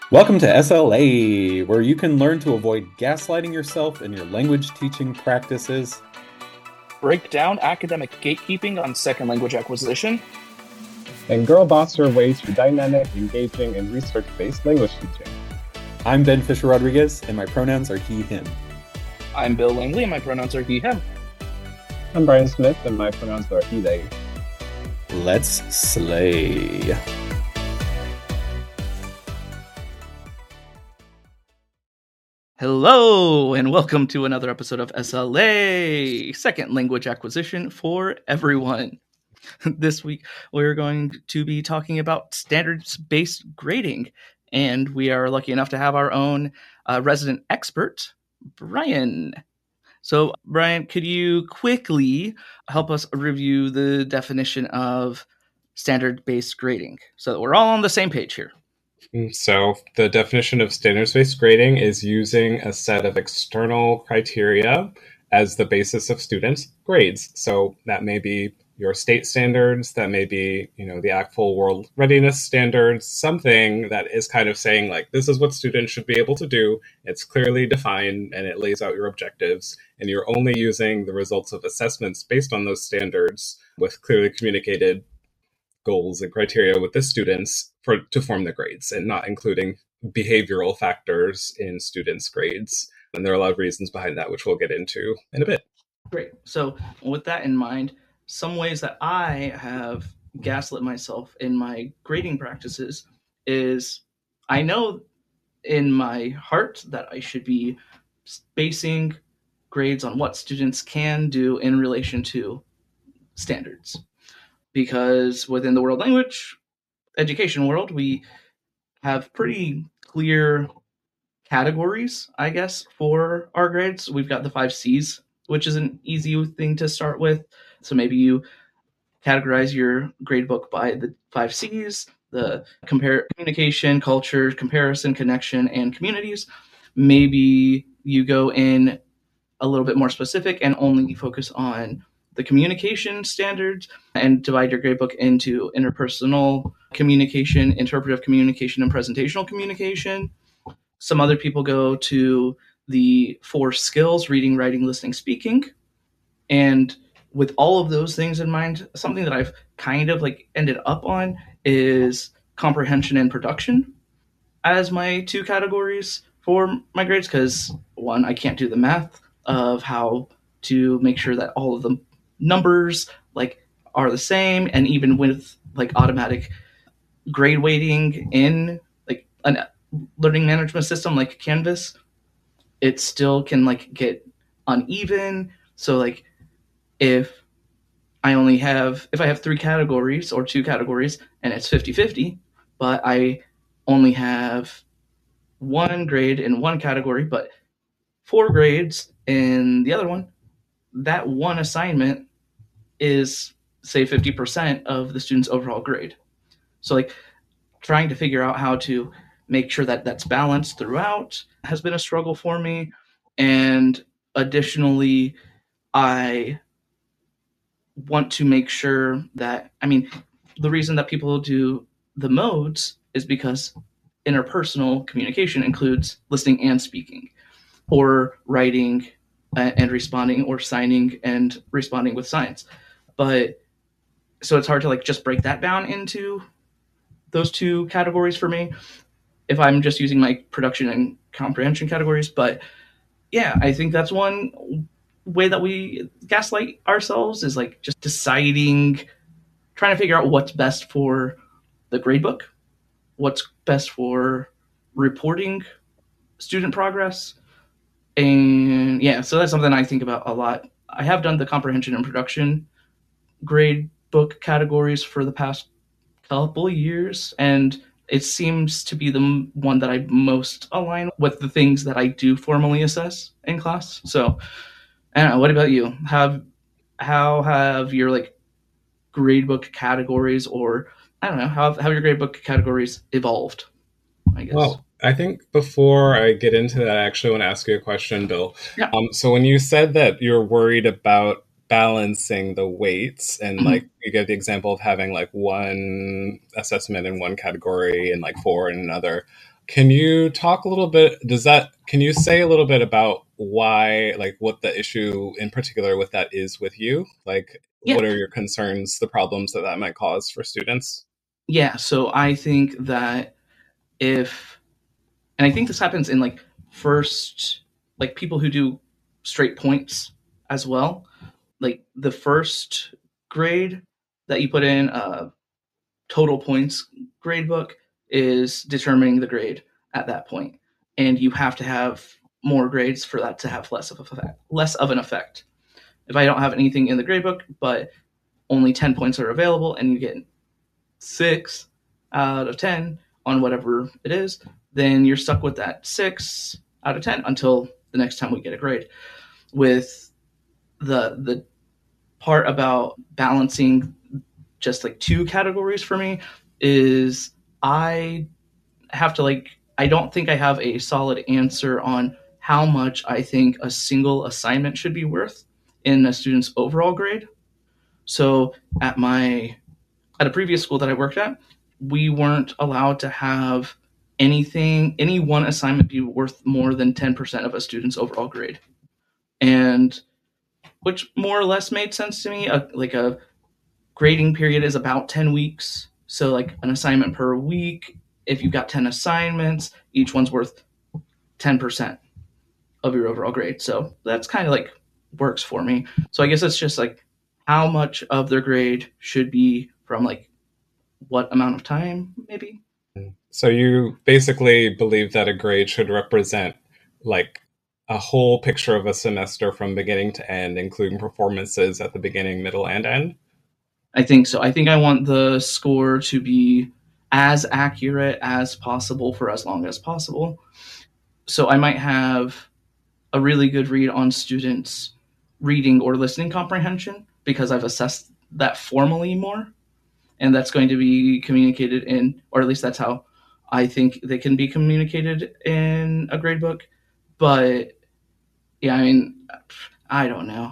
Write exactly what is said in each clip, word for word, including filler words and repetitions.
Welcome to S L A, where you can learn to avoid gaslighting yourself in your language teaching practices. Break down academic gatekeeping on second language acquisition. And girl boss your way to dynamic, engaging, and research-based language teaching. I'm Ben Fisher-Rodriguez, and my pronouns are he, him. I'm Bill Langley, and my pronouns are he, him. I'm Brian Smith, and my pronouns are he, they. Let's slay. Hello, and welcome to another episode of S L A, Second Language Acquisition for Everyone. This week, we're going to be talking about standards-based grading, and we are lucky enough to have our own uh, resident expert, Brian. So, Brian, could you quickly help us review the definition of standard-based grading so that we're all on the same page here? So the definition of standards-based grading is using a set of external criteria as the basis of students' grades. So that may be your state standards, that may be, you know, the A C T F L World Readiness Standards, something that is kind of saying, like, this is what students should be able to do. It's clearly defined and it lays out your objectives, and you're only using the results of assessments based on those standards with clearly communicated goals and criteria with the students for to form the grades, and not including behavioral factors in students' grades. And there are a lot of reasons behind that, which we'll get into in a bit. Great. So with that in mind, some ways that I have gaslit myself in my grading practices is I know in my heart that I should be basing grades on what students can do in relation to standards. Because within the world language education world, we have pretty clear categories, I guess, for our grades. We've got the five C's, which is an easy thing to start with. So maybe you categorize your grade book by the five C's, the compare communication, culture, comparison, connection, and communities. Maybe you go in a little bit more specific and only focus on the communication standards and divide your gradebook into interpersonal communication, interpretive communication, and presentational communication. Some other people go to the four skills: reading, writing, listening, speaking. And with all of those things in mind, something that I've kind of like ended up on is comprehension and production as my two categories for my grades, because one, I can't do the math of how to make sure that all of the numbers like are the same, and even with like automatic grade weighting in like a learning management system like Canvas, it still can like get uneven. So like if I only have if I have three categories or two categories and it's fifty-fifty, but I only have one grade in one category but four grades in the other one, that one assignment is, say, fifty percent of the student's overall grade. So like trying to figure out how to make sure that that's balanced throughout has been a struggle for me. And additionally, I want to make sure that, I mean, the reason that people do the modes is because interpersonal communication includes listening and speaking, or writing and responding, or signing and responding with signs. But so it's hard to like just break that down into those two categories for me if I'm just using my production and comprehension categories. But yeah, I think that's one way that we gaslight ourselves, is like just deciding, trying to figure out what's best for the gradebook, what's best for reporting student progress. And yeah, so that's something I think about a lot. I have done the comprehension and production grade book categories for the past couple years, and it seems to be the one that I most align with the things that I do formally assess in class. So I don't know, what about you? Have how have your like grade book categories, or I don't know, how have, how have your grade book categories evolved, I guess? Well, I think before I get into that, I actually want to ask you a question, Bill. Yeah. Um, so when you said that you're worried about balancing the weights, and mm-hmm. like you gave the example of having like one assessment in one category and like four in another, Can you talk a little bit, does that, can you say a little bit about why, like what the issue in particular with that is with you? Like, Yeah. what are your concerns, the problems that that might cause for students? Yeah, so I think that if, and I think this happens in like first, like people who do straight points as well, like the first grade that you put in a total points grade book is determining the grade at that point. And you have to have more grades for that to have less of a effect, less of an effect. If I don't have anything in the grade book, but only ten points are available and you get six out of ten on whatever it is, then you're stuck with that six out of ten until the next time we get a grade. With the the part about balancing just like two categories for me is I have to like, I don't think I have a solid answer on how much I think a single assignment should be worth in a student's overall grade. So at my, at a previous school that I worked at, we weren't allowed to have anything, any one assignment be worth more than ten percent of a student's overall grade. And which more or less made sense to me. A, like a grading period is about ten weeks. So like an assignment per week, if you've got ten assignments, each one's worth ten percent of your overall grade. So that's kind of like works for me. So I guess it's just like how much of their grade should be from like what amount of time, maybe. So you basically believe that a grade should represent like a whole picture of a semester from beginning to end, including performances at the beginning, middle, and end? I think so. I think I want the score to be as accurate as possible for as long as possible. So I might have a really good read on students' reading or listening comprehension because I've assessed that formally more. And that's going to be communicated in, or at least that's how I think they can be communicated in a grade book. But yeah, I mean, I don't know.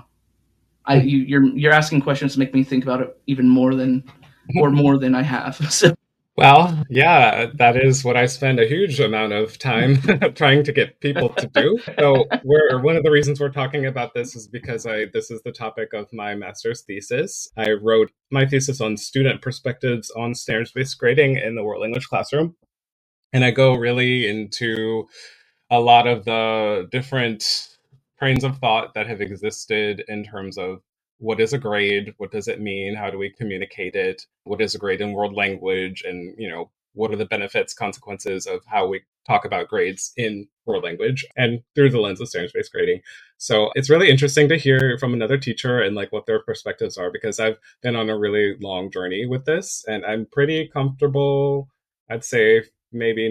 I you, you're you're asking questions to make me think about it even more than, or more than I have. So. Well, yeah, that is what I spend a huge amount of time trying to get people to do. So we're, one of the reasons we're talking about this is because I this is the topic of my master's thesis. I wrote my thesis on student perspectives on standards-based grading in the world language classroom. And I go really into a lot of the different trains of thought that have existed in terms of what is a grade? What does it mean? How do we communicate it? What is a grade in world language? And, you know, what are the benefits, consequences of how we talk about grades in world language and through the lens of standards-based grading? So it's really interesting to hear from another teacher and like what their perspectives are, because I've been on a really long journey with this and I'm pretty comfortable. I'd say maybe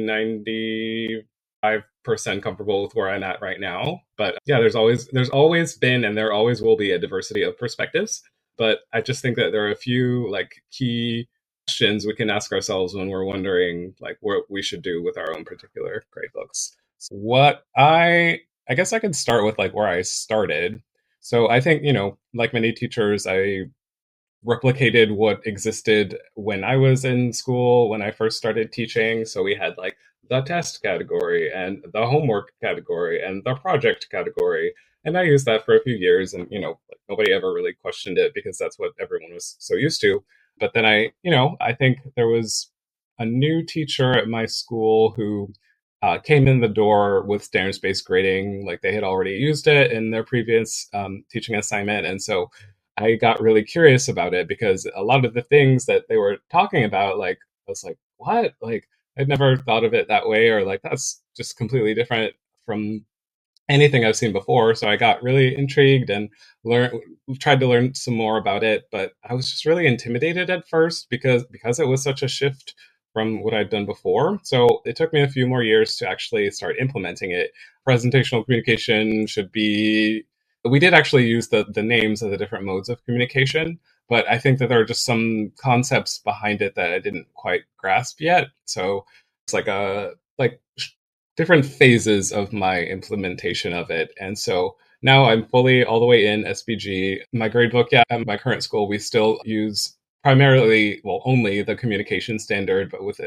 ninety-five percent comfortable with where I'm at right now. But yeah, there's always there's always been and there always will be a diversity of perspectives. But I just think that there are a few like key questions we can ask ourselves when we're wondering like what we should do with our own particular grade books. So what I I guess I could start with like where I started. So I think, you know, like many teachers, I replicated what existed when I was in school, when I first started teaching. So we had like the test category and the homework category and the project category. And I used that for a few years and, you know, like nobody ever really questioned it because that's what everyone was so used to. But then I, you know, I think there was a new teacher at my school who uh, came in the door with standards-based grading. Like they had already used it in their previous um, teaching assignment. And so I got really curious about it because a lot of the things that they were talking about, like, I was like, what? Like, I'd never thought of it that way, or like, that's just completely different from anything I've seen before. So I got really intrigued and learned, tried to learn some more about it. But I was just really intimidated at first because, because it was such a shift from what I'd done before. So it took me a few more years to actually start implementing it. Presentational communication should be, we did actually use the, the names of the different modes of communication, but I think that there are just some concepts behind it that I didn't quite grasp yet. So it's like a, like different phases of my implementation of it. And so now I'm fully all the way in S B G. My gradebook, yeah, at my current school, we still use primarily, well, only the communication standard, but within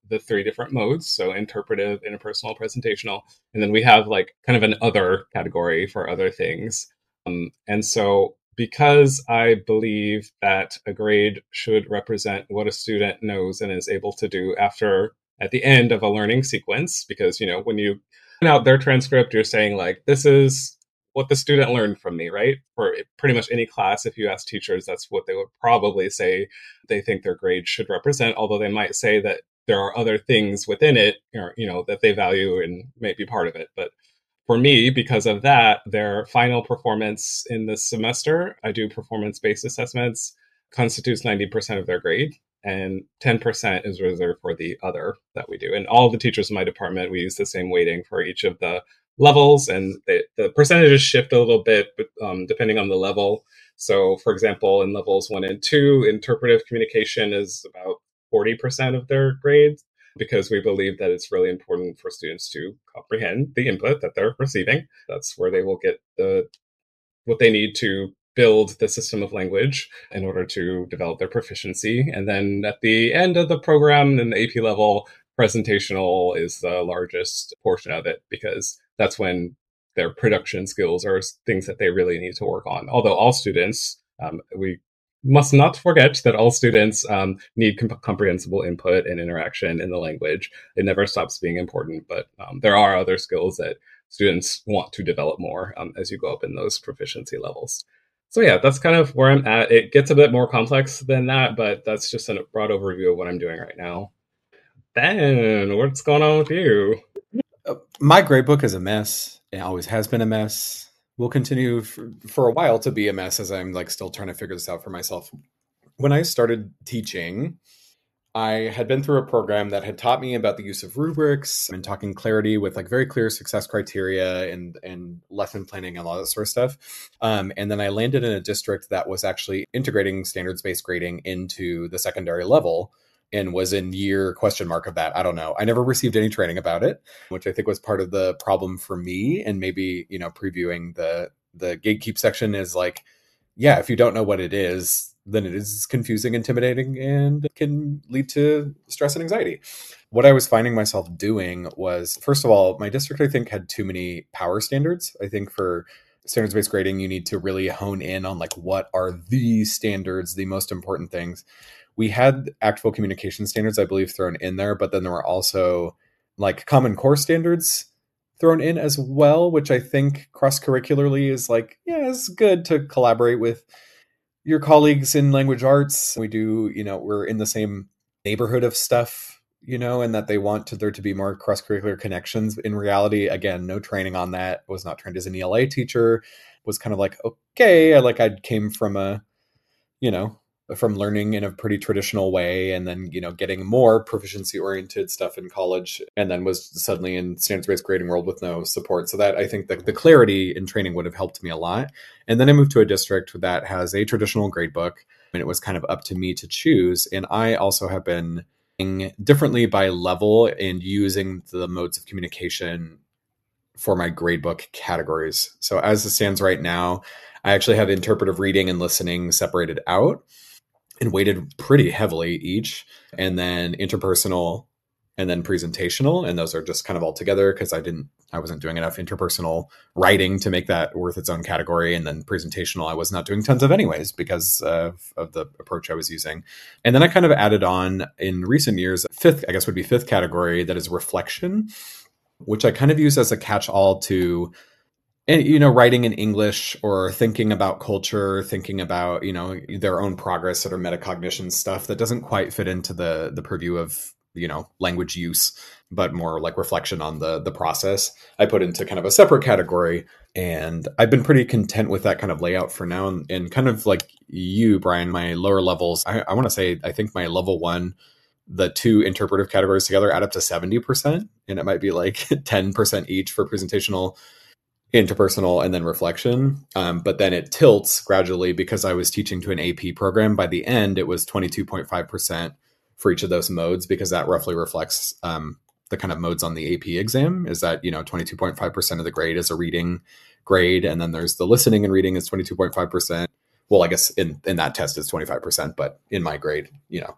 the three different modes. So interpretive, interpersonal, presentational. And then we have like kind of an other category for other things. Um, and so because I believe that a grade should represent what a student knows and is able to do after at the end of a learning sequence, because, you know, when you print out their transcript, you're saying like, this is what the student learned from me, right? For pretty much any class, if you ask teachers, that's what they would probably say they think their grade should represent, although they might say that there are other things within it, or, you know, that they value and may be part of it. But for me, because of that, their final performance in this semester, I do performance-based assessments, constitutes ninety percent of their grade, and ten percent is reserved for the other that we do. And all the teachers in my department, we use the same weighting for each of the levels, and they, the percentages shift a little bit but, um, depending on the level. So, for example, in levels one and two, interpretive communication is about forty percent of their grades, because we believe that it's really important for students to comprehend the input that they're receiving. That's where they will get the what they need to build the system of language in order to develop their proficiency. And then at the end of the program, in the A P level, presentational is the largest portion of it, because that's when their production skills are things that they really need to work on. Although all students, um, we must not forget that all students um, need comp- comprehensible input and interaction in the language. It never stops being important, but um, there are other skills that students want to develop more um, as you go up in those proficiency levels. So yeah, that's kind of where I'm at. It gets a bit more complex than that, but that's just a broad overview of what I'm doing right now. Ben, what's going on with you? Uh, my gradebook is a mess. It always has been a mess. Will continue for, for a while to be a mess, as I'm like still trying to figure this out for myself. When I started teaching, I had been through a program that had taught me about the use of rubrics and talking clarity with like very clear success criteria and, and lesson planning and all that sort of stuff. Um, and then I landed in a district that was actually integrating standards-based grading into the secondary level, and was in year question mark of that. I don't know. I never received any training about it, which I think was part of the problem for me. And maybe, you know, previewing the, the gatekeep section is like, yeah, if you don't know what it is, then it is confusing, intimidating, and can lead to stress and anxiety. What I was finding myself doing was, first of all, my district, I think, had too many power standards. I think for standards-based grading, you need to really hone in on like, what are the standards, the most important things. We had actful communication standards, I believe, thrown in there, but then there were also like Common Core standards thrown in as well, which I think cross-curricularly is like, yeah, it's good to collaborate with your colleagues in language arts. We do, you know, we're in the same neighborhood of stuff, you know, and that they want to, there to be more cross-curricular connections. In reality, again, no training on that. Was not trained as an E L A teacher. Was kind of like, okay, I like I came from a, you know, from learning in a pretty traditional way, and then, you know, getting more proficiency oriented stuff in college, and then was suddenly in standards-based grading world with no support. So that, I think that the clarity in training would have helped me a lot. And then I moved to a district that has a traditional grade book, and it was kind of up to me to choose. And I also have been differently by level and using the modes of communication for my gradebook categories. So as it stands right now, I actually have interpretive reading and listening separated out and weighted pretty heavily each, and then interpersonal, and then presentational. And those are just kind of all together because I didn't, I wasn't doing enough interpersonal writing to make that worth its own category. And then presentational, I was not doing tons of anyways because of, of the approach I was using. And then I kind of added on in recent years, fifth, I guess would be fifth category, that is reflection, which I kind of use as a catch-all to, and, you know, writing in English or thinking about culture, thinking about, you know, their own progress, sort of metacognition stuff that doesn't quite fit into the the purview of, you know, language use, but more like reflection on the the process. I put into kind of a separate category, and I've been pretty content with that kind of layout for now. And, and kind of like you, Brian, my lower levels, I, I want to say, I think my level one, the two interpretive categories together add up to seventy percent, and it might be like ten percent each for presentational, interpersonal, and then reflection. Um, but then it tilts gradually because I was teaching to an A P program. By the end, it was twenty-two point five percent for each of those modes, because that roughly reflects um, the kind of modes on the A P exam, is that, you know, twenty-two point five percent of the grade is a reading grade. And then there's the listening and reading is twenty-two point five percent. Well, I guess in, in that test is twenty-five percent, but in my grade, you know,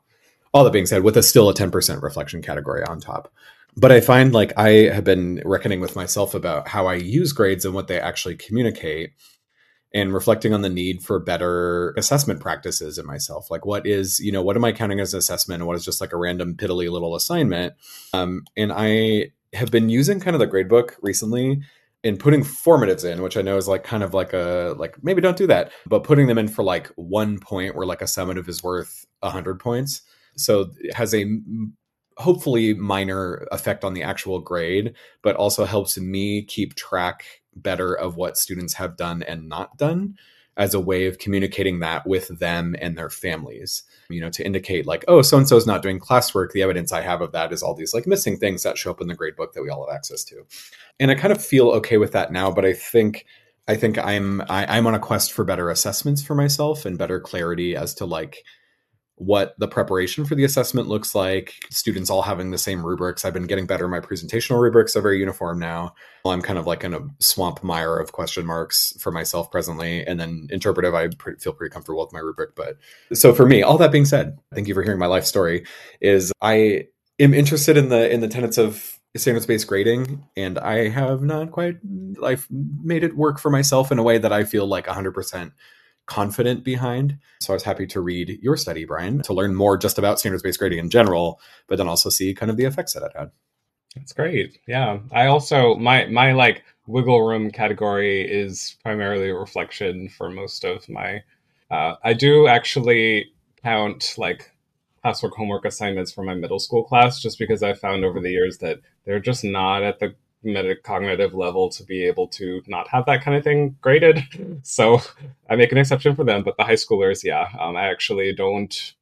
All that being said, with a still a ten percent reflection category on top. But I find like I have been reckoning with myself about how I use grades and what they actually communicate, and reflecting on the need for better assessment practices in myself. Like what is, you know, what am I counting as an assessment and what is just like a random piddly little assignment? Um, and I have been using kind of the gradebook recently and putting formatives in, which I know is like kind of like a, like maybe don't do that, but putting them in for like one point where like a summative is worth a hundred points. So it has a hopefully minor effect on the actual grade, but also helps me keep track better of what students have done and not done as a way of communicating that with them and their families, you know, to indicate like, oh, so-and-so is not doing classwork. The evidence I have of that is all these like missing things that show up in the grade book that we all have access to. And I kind of feel okay with that now, but I think I think I'm I, I'm on a quest for better assessments for myself and better clarity as to like what the preparation for the assessment looks like, students all having the same rubrics. I've been getting better. My presentational rubrics are very uniform now. I'm kind of like in a swamp mire of question marks for myself presently. And then interpretive, I pre- feel pretty comfortable with my rubric. But so for me, all that being said, thank you for hearing my life story, is I am interested in the in the tenets of standards-based grading, and I have not quite, I've made it work for myself in a way that I feel like one hundred percent confident behind. So I was happy to read your study, Brian, to learn more just about standards-based grading in general, but then also see kind of the effects that it had. That's great. Yeah. I also, my, my like wiggle room category is primarily a reflection for most of my, uh, I do actually count like classwork homework assignments for my middle school class, just because I found over the years that they're just not at the metacognitive level to be able to not have that kind of thing graded. So I make an exception for them, but the high schoolers, yeah, um, I actually don't,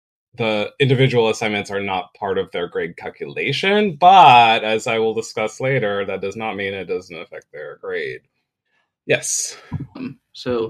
the individual assignments are not part of their grade calculation, but as I will discuss later, that does not mean it doesn't affect their grade. Yes. Um, so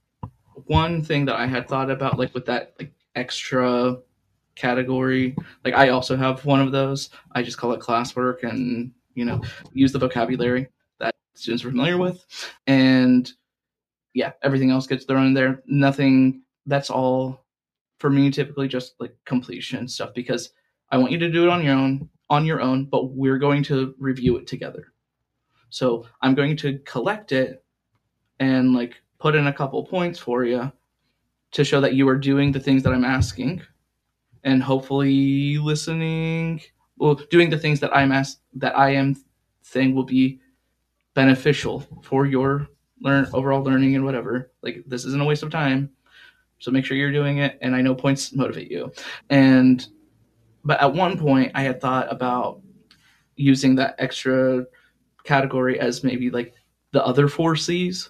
one thing that I had thought about, like with that like extra category, like I also have one of those. I just call it classwork, and you know, use the vocabulary that students are familiar with. And yeah, everything else gets thrown in there. Nothing, that's all for me, typically just like completion stuff, because I want you to do it on your own, on your own, but we're going to review it together. So I'm going to collect it and like put in a couple points for you to show that you are doing the things that I'm asking, and hopefully listening, well, doing the things that I'm asked, that I am saying will be beneficial for your learn overall learning and whatever. Like this isn't a waste of time, so make sure you're doing it. And I know points motivate you. And but at one point, I had thought about using that extra category as maybe like the other four C's,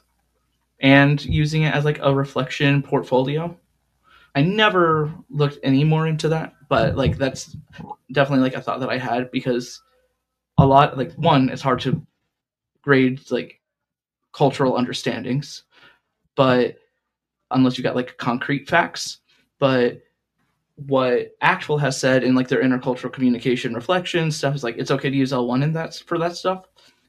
and using it as like a reflection portfolio. I never looked any more into that, but like that's definitely like a thought that I had, because a lot, like one, it's hard to grade like cultural understandings, but unless you got like concrete facts. But what Actual has said in like their intercultural communication reflection stuff is like it's okay to use L one in that for that stuff.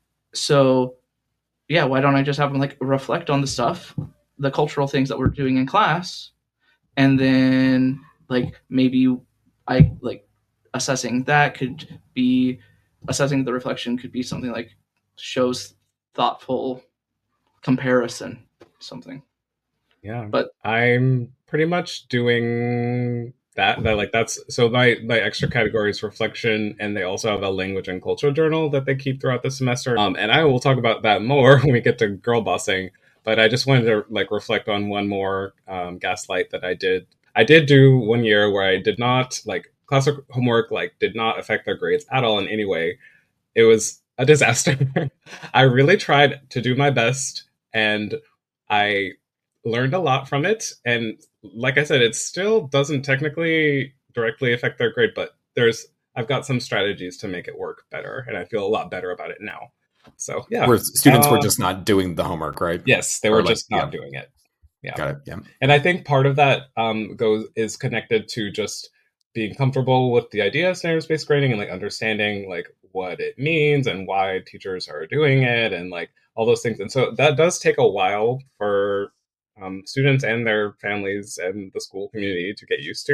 So yeah, why don't I just have them like reflect on the stuff, the cultural things that we're doing in class, and then like maybe I like assessing that could be assessing the reflection could be something like shows thoughtful comparison, something. Yeah, But I'm pretty much doing that. That like that's so my my extra category is reflection, and they also have a language and culture journal that they keep throughout the semester. Um, and I will talk about that more when we get to girl bossing. But I just wanted to like reflect on one more um, gaslight that I did. I did do one year where I did not like classic homework like did not affect their grades at all in any way. It was a disaster. I really tried to do my best, and I learned a lot from it. And like I said, it still doesn't technically directly affect their grade, but there's I've got some strategies to make it work better, and I feel a lot better about it now. So yeah, where students uh, were just not doing the homework, right? Yes, they were like, just not yeah. doing it. Yeah, got it. Yeah, and I think part of that um, goes is connected to just being comfortable with the idea of standards-based grading and like understanding like what it means and why teachers are doing it and like all those things. And so that does take a while for um, students and their families and the school community to get used to.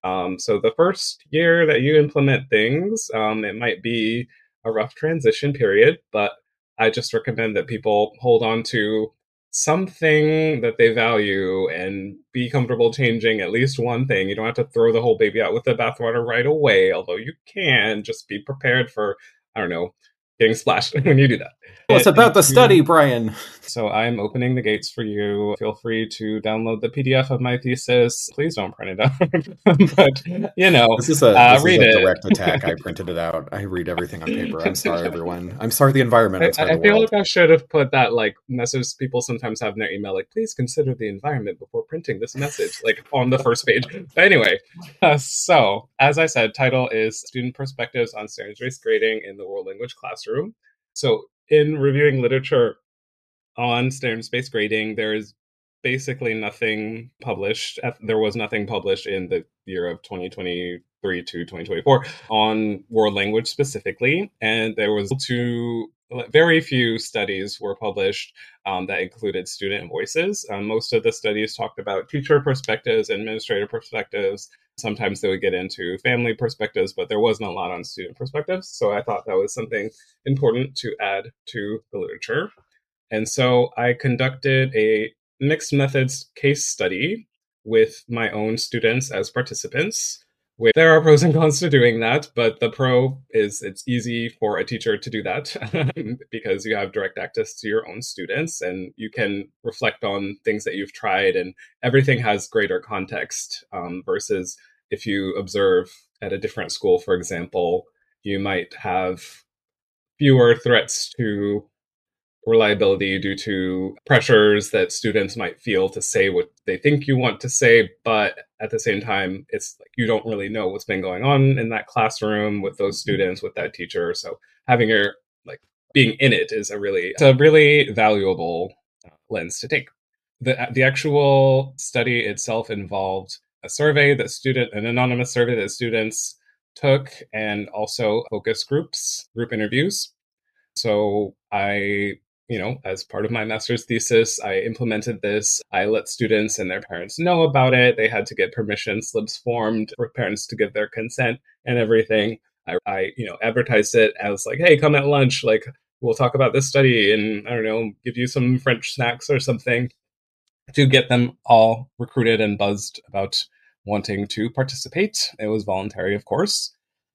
Um, so the first year that you implement things, um, it might be a rough transition period, but I just recommend that people hold on to something that they value and be comfortable changing at least one thing. You don't have to throw the whole baby out with the bathwater right away, although you can. Just be prepared for, I don't know, getting splashed when you do that. Well, it's about the study, Brian. So I'm opening the gates for you. Feel free to download the P D F of my thesis. Please don't print it out. But, you know, this is a, uh, this read is a it. direct attack. I printed it out. I read everything on paper. I'm sorry, everyone. I'm sorry, the environment. I'm I, sorry, I the feel world. like I should have put that, like, message people sometimes have in their email, like, please consider the environment before printing this message, like, on the first page. But anyway, uh, so, as I said, title is Student Perspectives on Standards-Based Grading in the World Language Classroom. So, in reviewing literature on standards-based grading, there's basically nothing published. There was nothing published in the year of twenty twenty-three to twenty twenty-four on world language specifically. And there was two, very few studies were published um, that included student voices. Um, most of the studies talked about teacher perspectives, administrator perspectives. Sometimes they would get into family perspectives, but there wasn't a lot on student perspectives. So I thought that was something important to add to the literature. And so I conducted a mixed methods case study with my own students as participants. There are pros and cons to doing that, but the pro is it's easy for a teacher to do that because you have direct access to your own students and you can reflect on things that you've tried, and everything has greater context um, versus if you observe at a different school, for example, you might have fewer threats to reliability due to pressures that students might feel to say what they think you want to say, but at the same time, it's like you don't really know what's been going on in that classroom with those students, with that teacher. So having your, like, being in it is a really, it's a really valuable lens to take. The, the actual study itself involved a survey that student, an anonymous survey that students took, and also focus groups, group interviews. So I, you know, as part of my master's thesis, I implemented this. I let students and their parents know about it. They had to get permission slips formed for parents to give their consent and everything. I, I, you know, advertised it as like, hey, come at lunch. Like, we'll talk about this study and, I don't know, give you some French snacks or something to get them all recruited and buzzed about wanting to participate. It was voluntary, of course.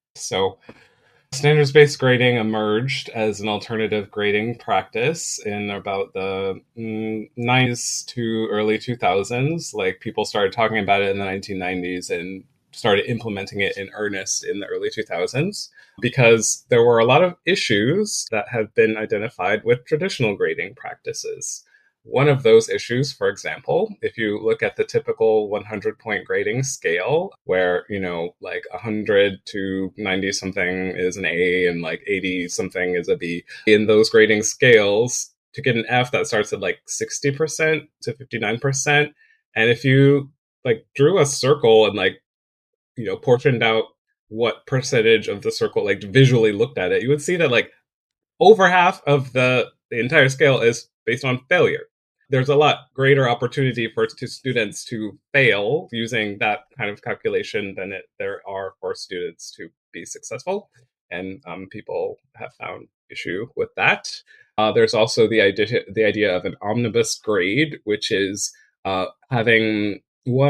So standards-based grading emerged as an alternative grading practice in about the mm, nineties to early two thousands. Like, people started talking about it in the nineteen nineties and started implementing it in earnest in the early two thousands because there were a lot of issues that have been identified with traditional grading practices. One of those issues, for example, if you look at the typical hundred point grading scale, where, you know, like one hundred to ninety something is an A and like eighty something is a B, in those grading scales, to get an F, that starts at like sixty percent to fifty-nine percent. And if you like drew a circle and like, you know, portioned out what percentage of the circle, like visually looked at it, you would see that like over half of the, the entire scale is based on failure. There's a lot greater opportunity for to students to fail using that kind of calculation than it, there are for students to be successful. And um, people have found issue with that. Uh, there's also the idea, the idea of an omnibus grade, which is uh, having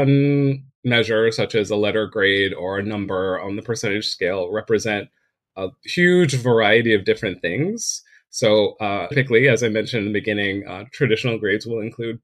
one measure, such as a letter grade or a number on the percentage scale, represent a huge variety of different things. So uh, typically, as I mentioned in the beginning, uh, traditional grades will include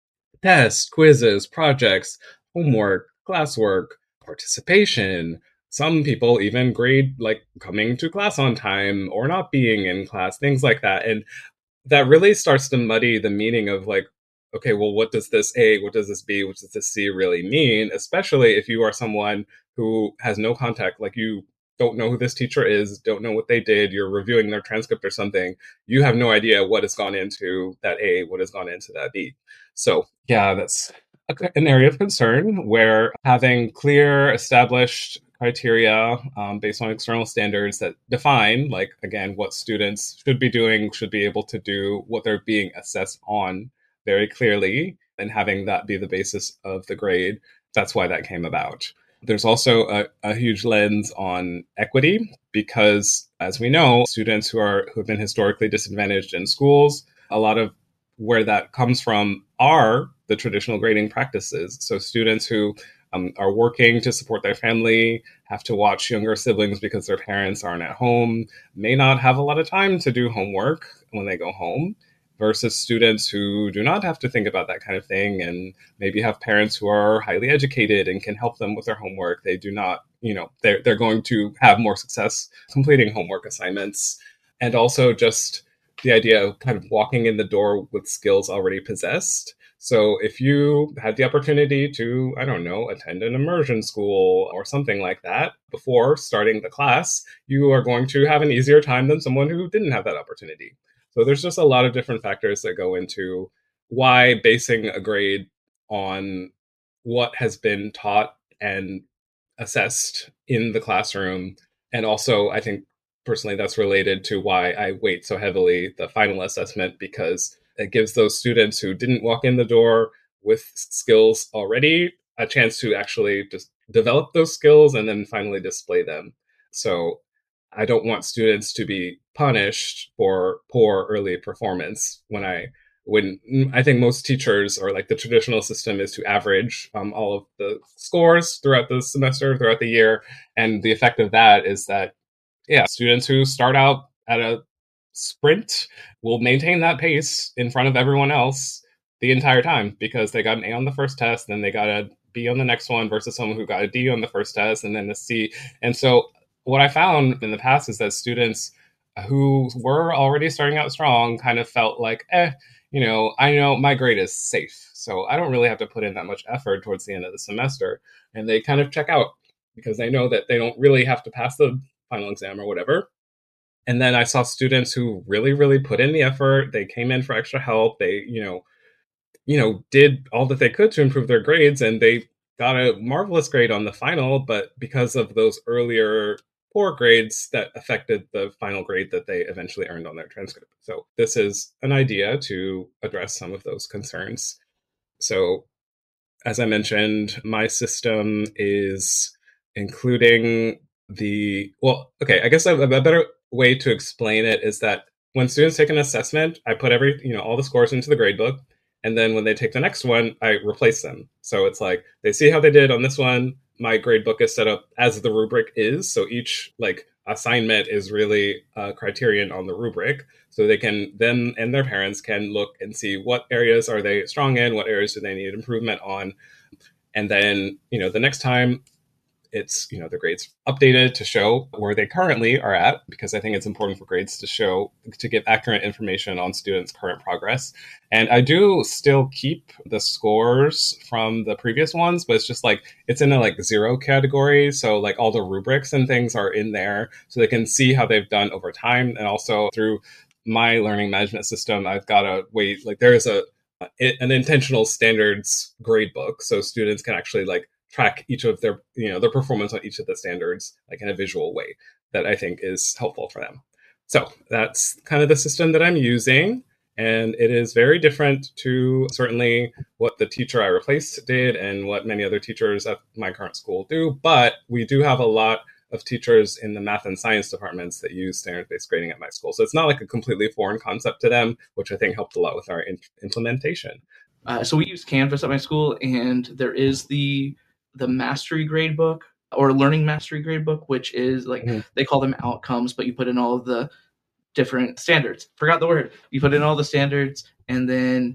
tests, quizzes, projects, homework, classwork, participation. Some people even grade like coming to class on time or not being in class, things like that. And that really starts to muddy the meaning of like, okay, well, what does this A, what does this B, what does this C really mean? Especially if you are someone who has no contact, like you don't know who this teacher is, don't know what they did, you're reviewing their transcript or something, you have no idea what has gone into that A, what has gone into that B. So yeah, that's a, an area of concern where having clear, established criteria um, based on external standards that define, like, again, what students should be doing, should be able to do, what they're being assessed on very clearly, and having that be the basis of the grade. That's why that came about. There's also a, a huge lens on equity because, as we know, students who are who have been historically disadvantaged in schools, a lot of where that comes from are the traditional grading practices. So students who um, are working to support their family, have to watch younger siblings because their parents aren't at home, may not have a lot of time to do homework when they go home, versus students who do not have to think about that kind of thing and maybe have parents who are highly educated and can help them with their homework. They do not, you know, they're, they're going to have more success completing homework assignments. And also just the idea of kind of walking in the door with skills already possessed. So if you had the opportunity to, I don't know, attend an immersion school or something like that before starting the class, you are going to have an easier time than someone who didn't have that opportunity. So there's just a lot of different factors that go into why basing a grade on what has been taught and assessed in the classroom. And also, I think personally that's related to why I weight so heavily the final assessment, because it gives those students who didn't walk in the door with skills already a chance to actually just develop those skills and then finally display them. So I don't want students to be punished for poor early performance when I when I think most teachers, or like the traditional system, is to average um, all of the scores throughout the semester, throughout the year. And the effect of that is that, yeah, students who start out at a sprint will maintain that pace in front of everyone else the entire time because they got an A on the first test, then they got a B on the next one, versus someone who got a D on the first test and then a C. And so what I found in the past is that students who were already starting out strong kind of felt like, eh, you know, I know my grade is safe, so I don't really have to put in that much effort towards the end of the semester. And they kind of check out because they know that they don't really have to pass the final exam or whatever. And then I saw students who really, really put in the effort. They came in for extra help. They, you know, you know, did all that they could to improve their grades, and they got a marvelous grade on the final. But because of those earlier poor grades, that affected the final grade that they eventually earned on their transcript. So this is an idea to address some of those concerns. So as I mentioned, my system is including the, well, okay, I guess a, a better way to explain it is that when students take an assessment, I put every, you know, all the scores into the gradebook. And then when they take the next one, I replace them. So it's like they see how they did on this one. My gradebook is set up as the rubric is. So each like assignment is really a criterion on the rubric. So they can, them and their parents can look and see what areas are they strong in, what areas do they need improvement on. And then, you know, the next time it's, you know, the grades updated to show where they currently are at, because I think it's important for grades to show, to give accurate information on students' current progress. And I do still keep the scores from the previous ones, but it's just like, it's in a like zero category. So like all the rubrics and things are in there so they can see how they've done over time. And also through my learning management system, I've got a way, like there is a, an intentional standards grade book. So students can actually like track each of their, you know, their performance on each of the standards, like in a visual way that I think is helpful for them. So that's kind of the system that I'm using. And it is very different to certainly what the teacher I replaced did and what many other teachers at my current school do. But we do have a lot of teachers in the math and science departments that use standards-based grading at my school. So it's not like a completely foreign concept to them, which I think helped a lot with our in- implementation. Uh, so we use Canvas at my school, and there is the the mastery grade book or learning mastery grade book, which is like, mm-hmm. they call them outcomes, but you put in all of the different standards. Forgot the word. You put in all the standards, and then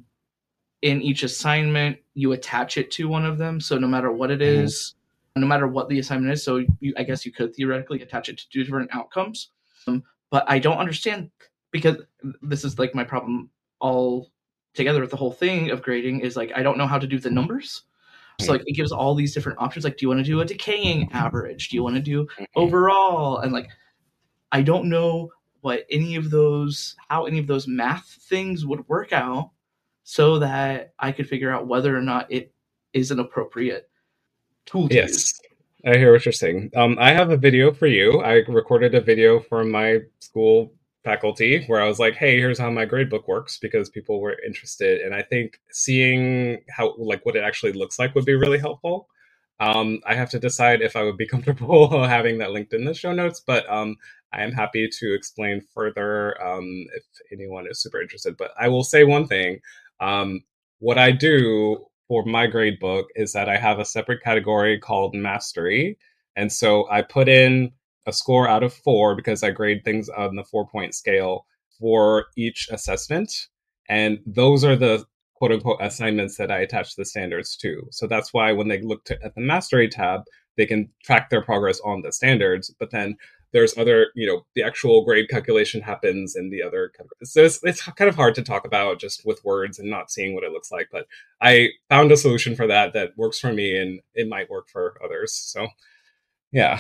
in each assignment, you attach it to one of them. So no matter what it mm-hmm. is, no matter what the assignment is, so you, I guess you could theoretically attach it to two different outcomes. Um, but I don't understand, because this is like my problem all together with the whole thing of grading is like, I don't know how to do the numbers. So like it gives all these different options. Like, do you want to do a decaying average? Do you want to do overall? And like, I don't know what any of those, how any of those math things would work out so that I could figure out whether or not it is an appropriate tool to yes. use. I hear what you're saying. Um, I have a video for you. I recorded a video for my school faculty where I was like, hey, here's how my gradebook works, because people were interested. And I think seeing how, like what it actually looks like would be really helpful. Um, I have to decide if I would be comfortable having that linked in the show notes, but um, I am happy to explain further um, if anyone is super interested. But I will say one thing. Um, what I do for my grade book is that I have a separate category called Mastery. And so I put in a score out of four because I grade things on the four point scale for each assessment. And those are the quote unquote assignments that I attach the standards to. So that's why when they look to, at the Mastery tab, they can track their progress on the standards. But then there's other, you know, the actual grade calculation happens in the other categories. So it's, it's kind of hard to talk about just with words and not seeing what it looks like. But I found a solution for that that works for me, and it might work for others. So yeah.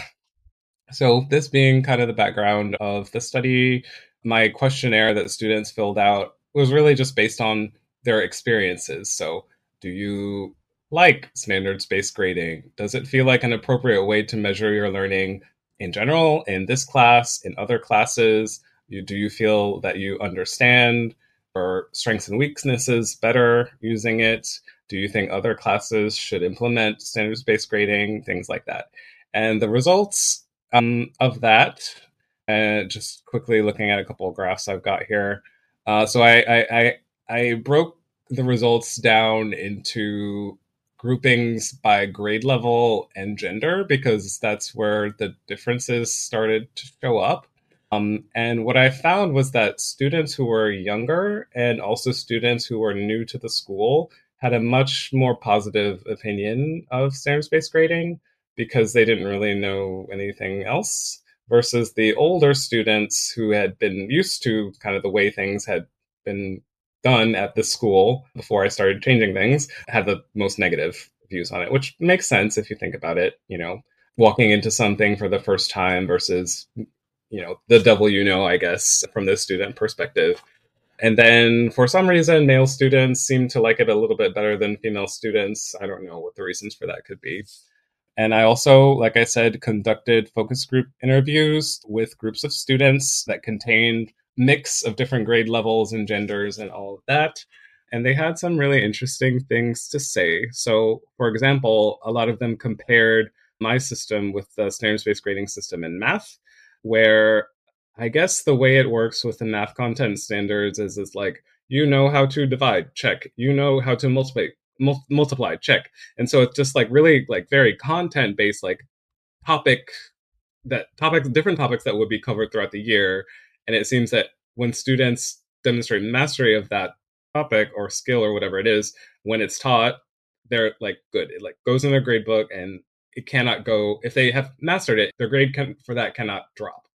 So this being kind of the background of the study, my questionnaire that students filled out was really just based on their experiences. So do you like standards-based grading? Does it feel like an appropriate way to measure your learning in general, in this class, in other classes? You, do you feel that you understand your strengths and weaknesses better using it? Do you think other classes should implement standards-based grading? Things like that. And the results um, of that, uh, just quickly looking at a couple of graphs I've got here. Uh, so I, I, I, I broke the results down into groupings by grade level and gender because that's where the differences started to show up. Um, and what I found was that students who were younger and also students who were new to the school had a much more positive opinion of standards-based grading because they didn't really know anything else, versus the older students who had been used to kind of the way things had been done at the school before I started changing things had the most negative views on it, which makes sense if you think about it, you know, walking into something for the first time versus, you know, the devil you know, I guess, from the student perspective. And then for some reason, male students seem to like it a little bit better than female students. I don't know what the reasons for that could be. And I also, like I said, conducted focus group interviews with groups of students that contained mix of different grade levels and genders and all of that. And they had some really interesting things to say. So, for example, a lot of them compared my system with the standards-based grading system in math, where I guess the way it works with the math content standards is, is like, you know how to divide, check. You know how to multiply, mul- multiply, check. And so it's just like really like very content based, like topic that topics, different topics that would be covered throughout the year. And it seems that when students demonstrate mastery of that topic or skill or whatever it is, when it's taught, they're like good. It like goes in their grade book, and it cannot go, if they have mastered it, their grade can, for that cannot drop.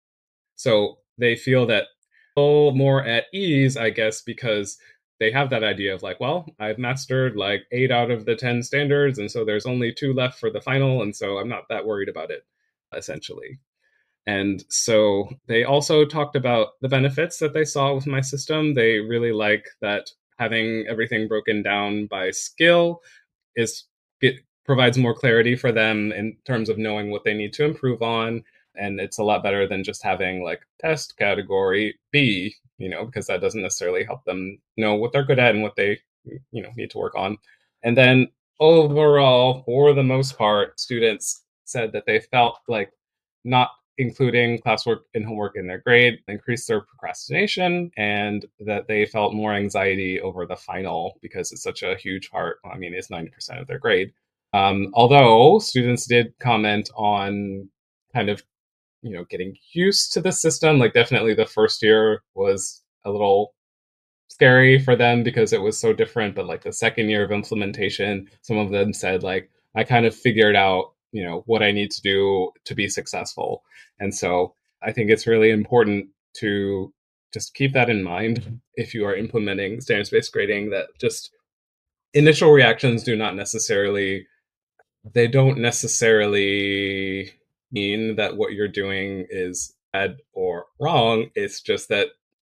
So they feel that a little more at ease, I guess, because they have that idea of like, well, I've mastered like eight out of the ten standards, and so there's only two left for the final, and so I'm not that worried about it, essentially. And so they also talked about the benefits that they saw with my system. They really like that having everything broken down by skill is it provides more clarity for them in terms of knowing what they need to improve on. And it's a lot better than just having like test category B, you know, because that doesn't necessarily help them know what they're good at and what they, you know, need to work on. And then overall, for the most part, students said that they felt like not including classwork and homework in their grade increased their procrastination, and that they felt more anxiety over the final because it's such a huge part. I mean, it's ninety percent of their grade. Um, although students did comment on kind of, you know, getting used to the system. Like definitely the first year was a little scary for them because it was so different. But like the second year of implementation, some of them said like, I kind of figured out, you know, what I need to do to be successful. And so I think it's really important to just keep that in mind if you are implementing standards-based grading, that just initial reactions do not necessarily, they don't necessarily mean that what you're doing is bad or wrong. It's just that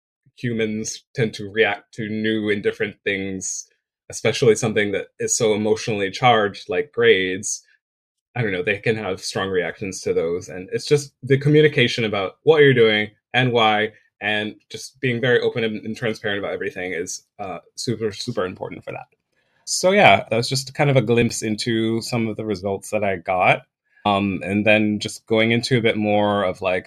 humans tend to react to new and different things, especially something that is so emotionally charged like grades. I don't know, they can have strong reactions to those. And it's just the communication about what you're doing and why, and just being very open and, and transparent about everything is uh, super, super important for that. So yeah, that was just kind of a glimpse into some of the results that I got. Um, and then just going into a bit more of like,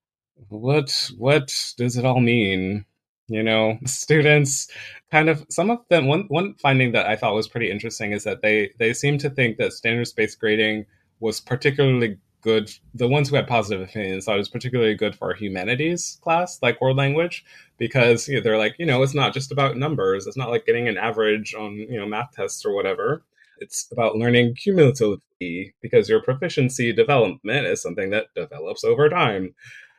what what does it all mean? You know, students kind of some of them one one finding that I thought was pretty interesting is that they they seem to think that standards-based grading was particularly good. The ones who had positive opinions thought it was particularly good for a humanities class like world language because you know, they're like, you know, it's not just about numbers. It's not like getting an average on, you know, math tests or whatever. It's about learning cumulatively because your proficiency development is something that develops over time.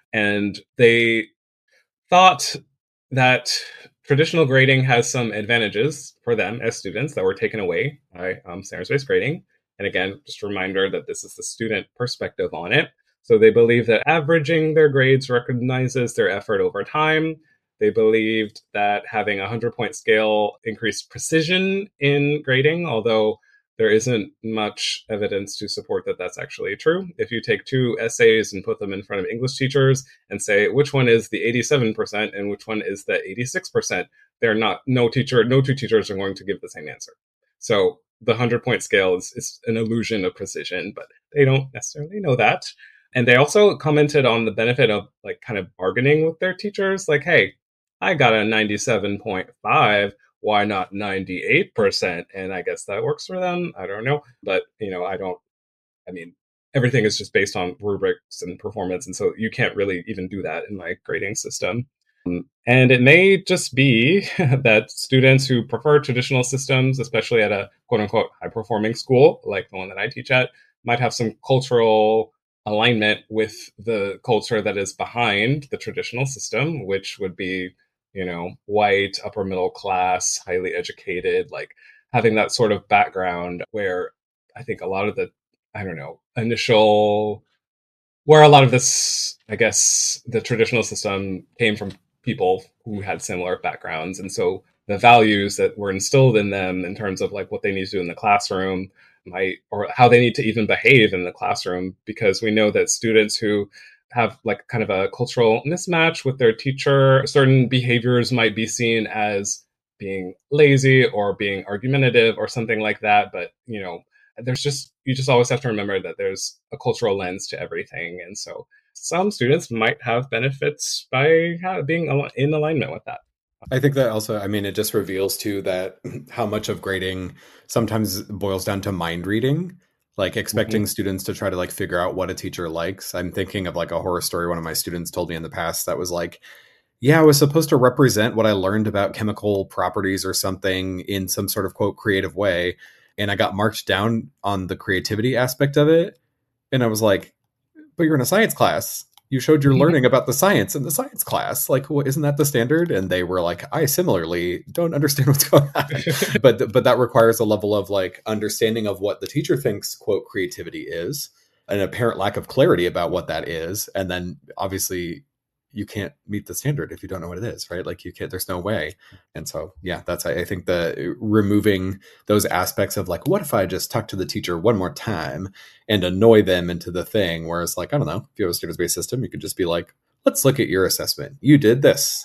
And they thought that traditional grading has some advantages for them as students that were taken away by um, standards-based grading. And again, just a reminder that this is the student perspective on it. So they believe that averaging their grades recognizes their effort over time. They believed that having a hundred-point scale increased precision in grading, although there isn't much evidence to support that that's actually true. If you take two essays and put them in front of English teachers and say which one is the eighty-seven percent and which one is the eighty-six percent, they're not, no teacher, no two teachers are going to give the same answer. So the hundred-point scale is, is an illusion of precision, but they don't necessarily know that. And they also commented on the benefit of like kind of bargaining with their teachers, like, hey, I got a ninety-seven point five. Why not ninety-eight percent? And I guess that works for them. I don't know. But, you know, I don't, I mean, everything is just based on rubrics and performance. And so you can't really even do that in my grading system. Um, and it may just be that students who prefer traditional systems, especially at a quote unquote high performing school, like the one that I teach at, might have some cultural alignment with the culture that is behind the traditional system, which would be, you know, white, upper middle class, highly educated, like having that sort of background where I think a lot of the, I don't know, initial, where a lot of this, I guess, the traditional system came from people who had similar backgrounds. And so the values that were instilled in them in terms of like what they need to do in the classroom might, or how they need to even behave in the classroom, because we know that students who have like kind of a cultural mismatch with their teacher, certain behaviors might be seen as being lazy or being argumentative or something like that. But, you know, there's just, you just always have to remember that there's a cultural lens to everything. And so some students might have benefits by being in alignment with that. I think that also, I mean, it just reveals too that how much of grading sometimes boils down to mind reading. Like expecting mm-hmm. students to try to like figure out what a teacher likes. I'm thinking of like a horror story one of my students told me in the past that was like, yeah, I was supposed to represent what I learned about chemical properties or something in some sort of quote creative way. And I got marked down on the creativity aspect of it. And I was like, but you're in a science class. You showed your learning about the science in the science class. Like, well, isn't that the standard? And they were like, I similarly don't understand what's going on. but but that requires a level of like understanding of what the teacher thinks, quote, creativity is, an apparent lack of clarity about what that is. And then obviously you can't meet the standard if you don't know what it is, right? Like you can't, there's no way. And so, yeah, that's, I think the removing those aspects of like, what if I just talk to the teacher one more time and annoy them into the thing? Whereas like, I don't know, if you have a students-based system, you could just be like, let's look at your assessment. You did this.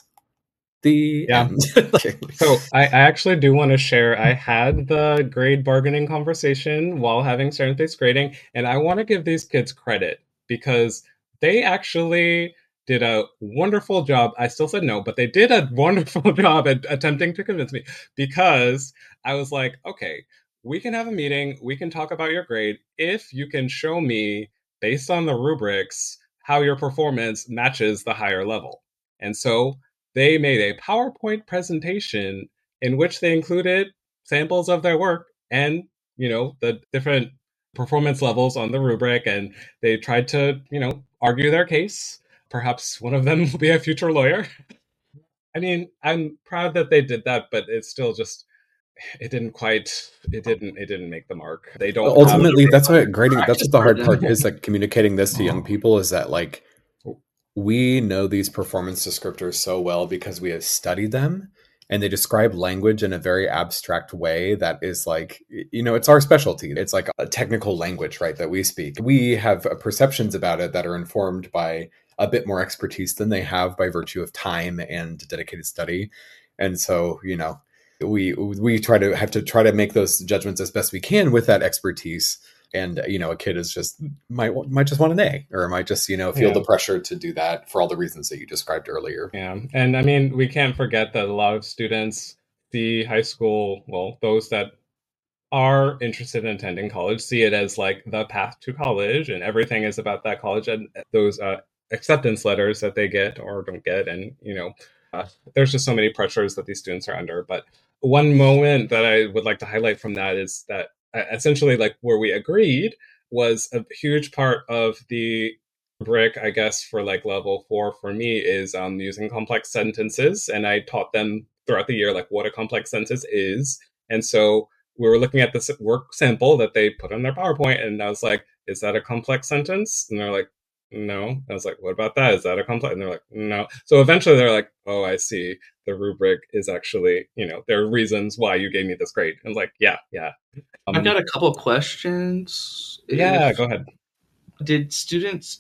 The yeah. So I, I actually do want to share, I had the grade bargaining conversation while having standards-based grading, and I want to give these kids credit because they actually did a wonderful job. I still said no, but they did a wonderful job at attempting to convince me, because I was like, okay, we can have a meeting. We can talk about your grade if you can show me, based on the rubrics, how your performance matches the higher level. And so they made a PowerPoint presentation in which they included samples of their work and, you know, the different performance levels on the rubric. And they tried to, you know, argue their case. Perhaps one of them will be a future lawyer. I mean, I'm proud that they did that, but it's still just, it didn't quite, it didn't, it didn't make the mark. They don't. Ultimately, that's why grading, that's what the hard part is, like communicating this to young people, is that like, we know these performance descriptors so well because we have studied them, and they describe language in a very abstract way that is like, you know, it's our specialty. It's like a technical language, right, that we speak. We have perceptions about it that are informed by a bit more expertise than they have by virtue of time and dedicated study. And so, you know, we we try to have to try to make those judgments as best we can with that expertise. And, you know, a kid is just might might just want an A, or might just, you know, feel Yeah. the pressure to do that for all the reasons that you described earlier. Yeah. And I mean, we can't forget that a lot of students see high school, well, those that are interested in attending college see it as like the path to college, and everything is about that college and those uh, acceptance letters that they get or don't get. And, you know, uh, there's just so many pressures that these students are under. But one moment that I would like to highlight from that is that uh, essentially, like, where we agreed was a huge part of the rubric, I guess, for like level four for me is um, using complex sentences. And I taught them throughout the year, like, what a complex sentence is. And so we were looking at this work sample that they put on their PowerPoint, and I was like, is that a complex sentence? And they're like, no. I was like, what about that? Is that a complex? And they're like, no. So eventually they're like, oh, I see. The rubric is actually, you know, there are reasons why you gave me this grade. And I was like, yeah, yeah. Um, I've got a couple of questions. yeah, If- go ahead. Did students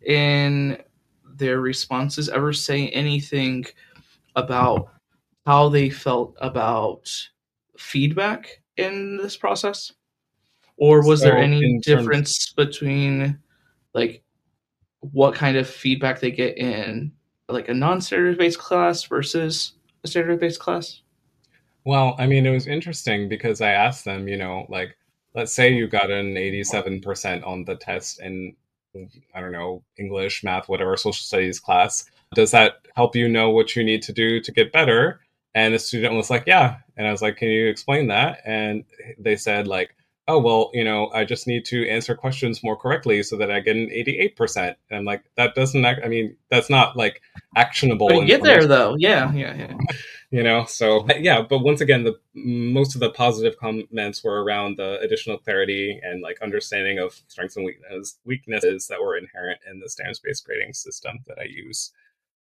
in their responses ever say anything about how they felt about feedback in this process? Or was there So any in terms- difference between like what kind of feedback they get in like a non-standard based class versus a standard based class? Well, I mean, it was interesting because I asked them, you know, like, let's say you got an eighty-seven percent on the test in, I don't know, English, math, whatever, social studies class. Does that help you know what you need to do to get better? And the student was like, yeah. And I was like, can you explain that? And they said, like, oh, well, you know, I just need to answer questions more correctly so that I get an eighty-eight percent. And I'm like, that doesn't, act- I mean, that's not like actionable. But you get there information. though. Yeah, yeah, yeah. You know, so yeah, but once again, the most of the positive comments were around the additional clarity and like understanding of strengths and weaknesses weaknesses that were inherent in the standards-based grading system that I use.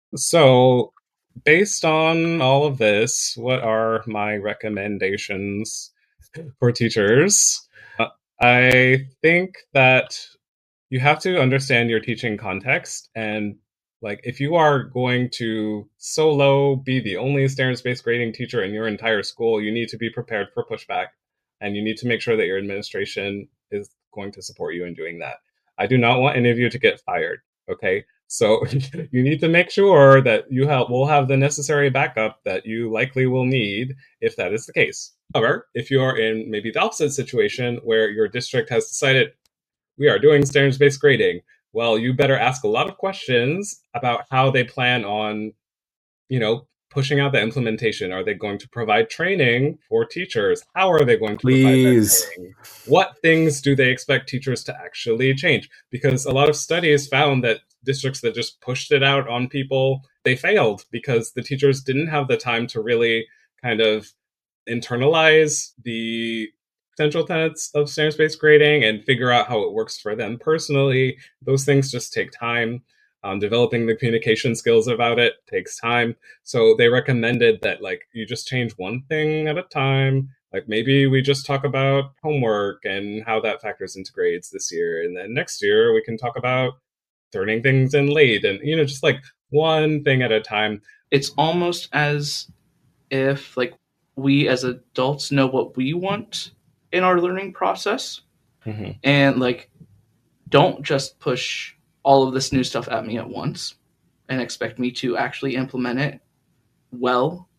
So based on all of this, what are my recommendations for teachers? Uh, I think that you have to understand your teaching context, and like if you are going to solo be the only standards-based grading teacher in your entire school, you need to be prepared for pushback, and you need to make sure that your administration is going to support you in doing that. I do not want any of you to get fired, okay? So you need to make sure that you have, will have the necessary backup that you likely will need if that is the case. However, if you are in maybe the opposite situation where your district has decided we are doing standards-based grading, well, you better ask a lot of questions about how they plan on, you know, pushing out the implementation. Are they going to provide training for teachers? How are they going to Please. provide that training? What things do they expect teachers to actually change? Because a lot of studies found that districts that just pushed it out on people, they failed because the teachers didn't have the time to really kind of internalize the central tenets of standards-based grading and figure out how it works for them personally. Those things just take time. Um, developing the communication skills about it takes time. So they recommended that like you just change one thing at a time. Like maybe we just talk about homework and how that factors into grades this year. And then next year we can talk about turning things in late and, you know, just like one thing at a time. It's almost as if like we as adults know what we want in our learning process, mm-hmm. and like don't just push all of this new stuff at me at once and expect me to actually implement it well.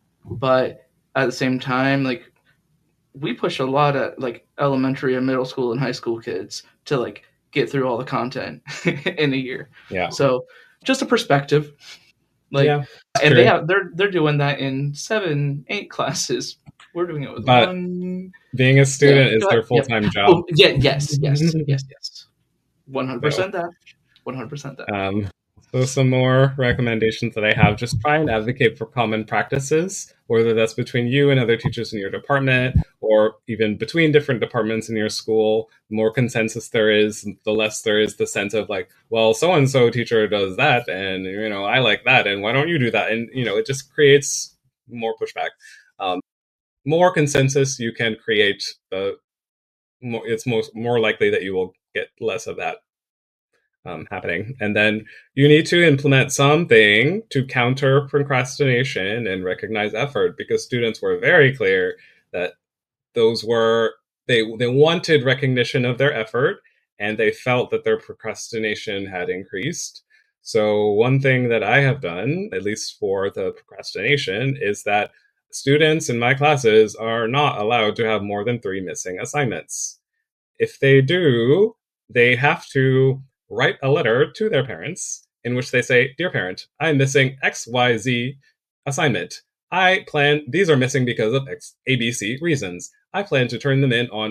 But at the same time, like we push a lot at like elementary and middle school and high school kids to like get through all the content in a year. Yeah. So just a perspective. Like yeah, and true. they have they're they're doing that in seven, eight classes. We're doing it with but one. Being a student Yeah, is their full-time yeah. job. Oh, yeah, yes, yes, yes, yes. One hundred percent that. One hundred percent that. Um, so some more recommendations that I have: just try and advocate for common practices, whether that's between you and other teachers in your department, or even between different departments in your school. The more consensus there is, the less there is the sense of like, well, so and so teacher does that, and you know, I like that, and why don't you do that? And you know, it just creates more pushback. Um, more consensus you can create, the more it's most more likely that you will get less of that. um, happening. And then you need to implement something to counter procrastination and recognize effort, because students were very clear that those were, they, they wanted recognition of their effort, and they felt that their procrastination had increased. So one thing that I have done, at least for the procrastination, is that students in my classes are not allowed to have more than three missing assignments. If they do, they have to write a letter to their parents in which they say, "Dear parent, I'm missing X Y Z assignment. I plan, these are missing because of X, A B C reasons. I plan to turn them in on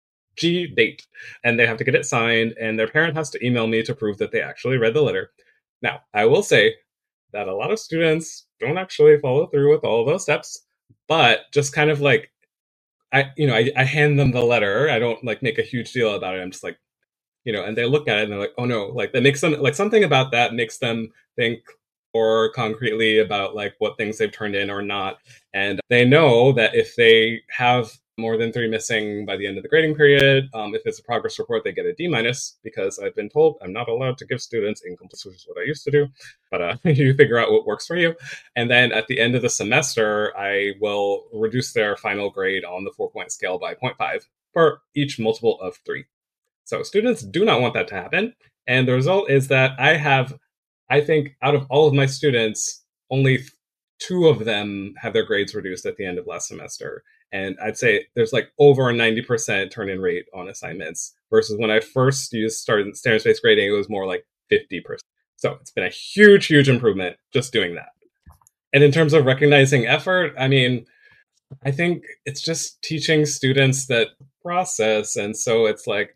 G date." And they have to get it signed, and their parent has to email me to prove that they actually read the letter. Now, I will say that a lot of students don't actually follow through with all those steps, but just kind of like, I, you know, I, I hand them the letter. I don't like make a huge deal about it. I'm just like, you know, and they look at it and they're like, oh no, like that makes them, like something about that makes them think more concretely about like what things they've turned in or not. And they know that if they have more than three missing by the end of the grading period, um, if it's a progress report, they get a D minus, because I've been told I'm not allowed to give students incomplete, which is what I used to do. But uh, you figure out what works for you. And then at the end of the semester, I will reduce their final grade on the four-point scale by zero point five for each multiple of three. So students do not want that to happen. And the result is that I have, I think out of all of my students, only two of them have their grades reduced at the end of last semester. And I'd say there's like over a ninety percent turn-in rate on assignments, versus when I first used started standards-based grading, it was more like fifty percent. So it's been a huge, huge improvement just doing that. And in terms of recognizing effort, I mean, I think it's just teaching students that process. And so it's like,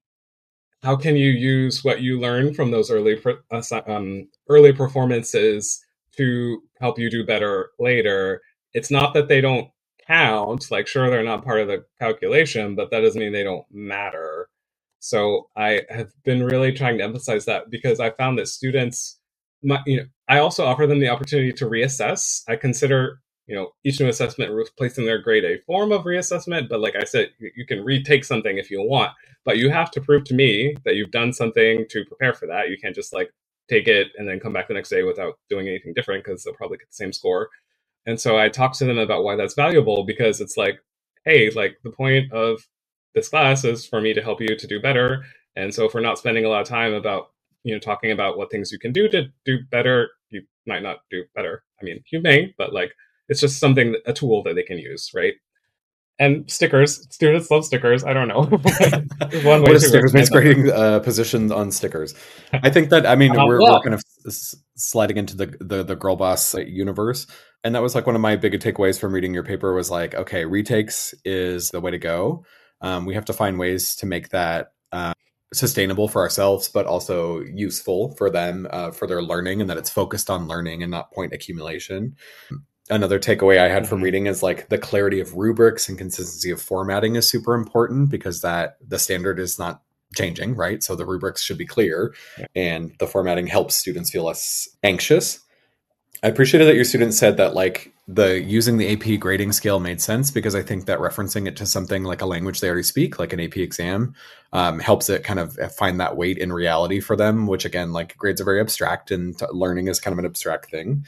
how can you use what you learn from those early um, early performances to help you do better later? It's not that they don't count, like sure, they're not part of the calculation, but that doesn't mean they don't matter. So I have been really trying to emphasize that, because I found that students, my, you know, I also offer them the opportunity to reassess. I consider, you know, each new assessment replacing their grade a form of reassessment, but like I said, you can retake something if you want, but you have to prove to me that you've done something to prepare for that. You can't just like take it and then come back the next day without doing anything different, because they'll probably get the same score. And so I talk to them about why that's valuable, because it's like, hey, like the point of this class is for me to help you to do better. And so if we're not spending a lot of time about, you know, talking about what things you can do to do better, you might not do better. I mean, you may, but like, it's just something, a tool that they can use, right? And stickers, students love stickers. I don't know. One way what is standards-based grading uh, position on stickers? I think that, I mean, uh, we're, yeah. we're kind of s- sliding into the, the, the girl boss universe. And that was like one of my big takeaways from reading your paper was like, okay, retakes is the way to go. Um, we have to find ways to make that uh, sustainable for ourselves, but also useful for them, uh, for their learning, and that it's focused on learning and not point accumulation. Another takeaway I had from reading is like the clarity of rubrics and consistency of formatting is super important, because that the standard is not changing, right? So the rubrics should be clear, yeah. and the formatting helps students feel less anxious. I appreciated that your students said that like the using the A P grading scale made sense, because I think that referencing it to something like a language they already speak, like an A P exam, um, helps it kind of find that weight in reality for them, which again, like grades are very abstract and t- learning is kind of an abstract thing.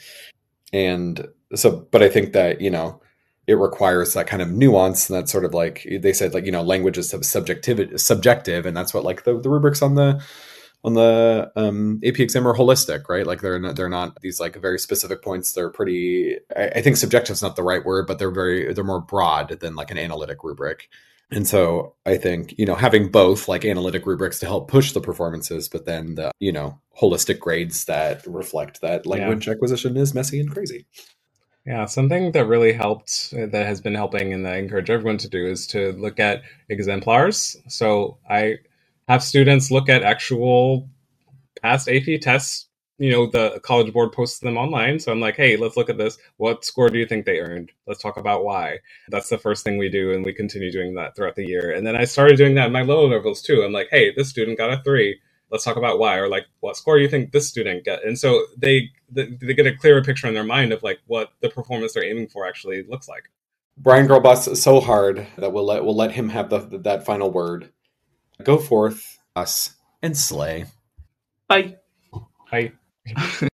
And so, but I think that, you know, it requires that kind of nuance, and that's sort of like, they said, like, you know, language is subjective, subjective. And that's what like the, the rubrics on the, on the um, A P exam are holistic, right? Like they're not, they're not these like very specific points. They're pretty, I, I think subjective is not the right word, but they're very, they're more broad than like an analytic rubric. And so I think, you know, having both like analytic rubrics to help push the performances, but then the, you know, holistic grades that reflect that language yeah. acquisition is messy and crazy. Yeah, something that really helped, that has been helping and that I encourage everyone to do, is to look at exemplars. So I have students look at actual past A P tests. You know, the College Board posts them online. So I'm like, hey, let's look at this. What score do you think they earned? Let's talk about why. That's the first thing we do, and we continue doing that throughout the year. And then I started doing that in my lower levels too. I'm like, hey, this student got a three. Let's talk about why, or like, what score do you think this student get? And so they they get a clearer picture in their mind of like what the performance they're aiming for actually looks like. Brian Girlboss is so hard that we'll let we'll let him have the that final word. Go forth, us, and slay. Bye. Bye.